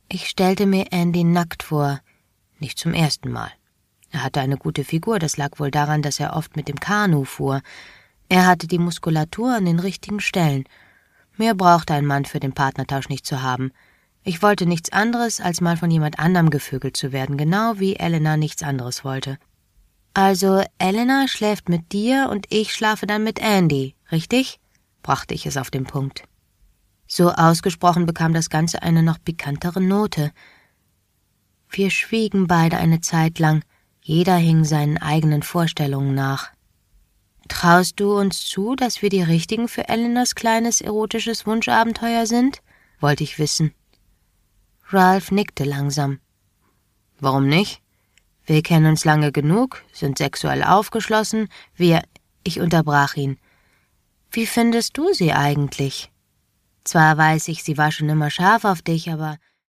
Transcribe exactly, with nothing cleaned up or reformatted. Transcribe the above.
Ich stellte mir Andy nackt vor, nicht zum ersten Mal. Er hatte eine gute Figur, das lag wohl daran, dass er oft mit dem Kanu fuhr. Er hatte die Muskulatur an den richtigen Stellen. Mehr brauchte ein Mann für den Partnertausch nicht zu haben. Ich wollte nichts anderes, als mal von jemand anderem gevögelt zu werden, genau wie Elena nichts anderes wollte. »Also, Elena schläft mit dir und ich schlafe dann mit Andy, richtig?« brachte ich es auf den Punkt. So ausgesprochen bekam das Ganze eine noch pikantere Note. Wir schwiegen beide eine Zeit lang, jeder hing seinen eigenen Vorstellungen nach. »Traust du uns zu, dass wir die Richtigen für Elenas kleines erotisches Wunschabenteuer sind?« wollte ich wissen. Ralph nickte langsam. »Warum nicht? Wir kennen uns lange genug, sind sexuell aufgeschlossen, wir...« Ich unterbrach ihn. »Wie findest du sie eigentlich? Zwar weiß ich, sie war schon immer scharf auf dich, aber